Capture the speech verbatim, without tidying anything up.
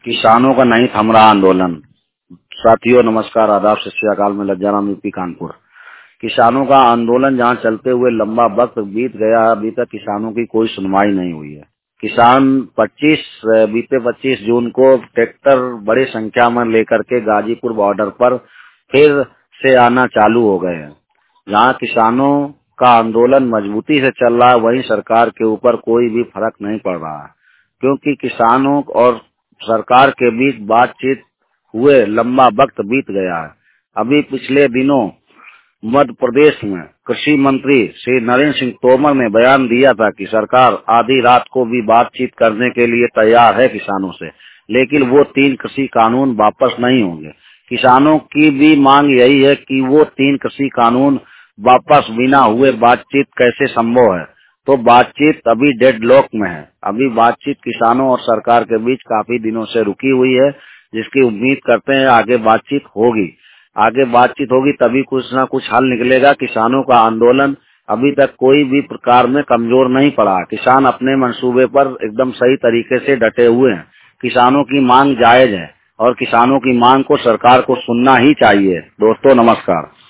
किसानों का नहीं थम रहा आंदोलन। साथियों नमस्कार, आदाब, सत श्री अकाल। में लज्जाराम, यूपी कानपुर। किसानों का आंदोलन जहां चलते हुए लंबा वक्त बीत गया, अभी तक किसानों की कोई सुनवाई नहीं हुई है। किसान पच्चीस बीते पच्चीस जून को ट्रैक्टर बड़ी संख्या में लेकर के गाजीपुर बॉर्डर पर फिर से आना चालू हो गए हैं। जहां किसानों का आंदोलन मजबूती से चल रहा है, वहीं सरकार के ऊपर कोई भी फर्क नहीं पड़ रहा है, क्योंकि किसानों और सरकार के बीच बातचीत हुए लंबा वक्त बीत गया है। अभी पिछले दिनों मध्य प्रदेश में कृषि मंत्री श्री नरेंद्र सिंह तोमर ने बयान दिया था कि सरकार आधी रात को भी बातचीत करने के लिए तैयार है किसानों से, लेकिन वो तीन कृषि कानून वापस नहीं होंगे। किसानों की भी मांग यही है कि वो तीन कृषि कानून वापस बिना हुए बातचीत कैसे संभव है। तो बातचीत अभी डेडलॉक में है। अभी बातचीत किसानों और सरकार के बीच काफी दिनों से रुकी हुई है, जिसकी उम्मीद करते हैं आगे बातचीत होगी। आगे बातचीत होगी तभी कुछ ना कुछ हल निकलेगा। किसानों का आंदोलन अभी तक कोई भी प्रकार में कमजोर नहीं पड़ा। किसान अपने मंसूबे पर एकदम सही तरीके से डटे हुए हैं। किसानों की मांग जायज है और किसानों की मांग को सरकार को सुनना ही चाहिए। दोस्तों नमस्कार।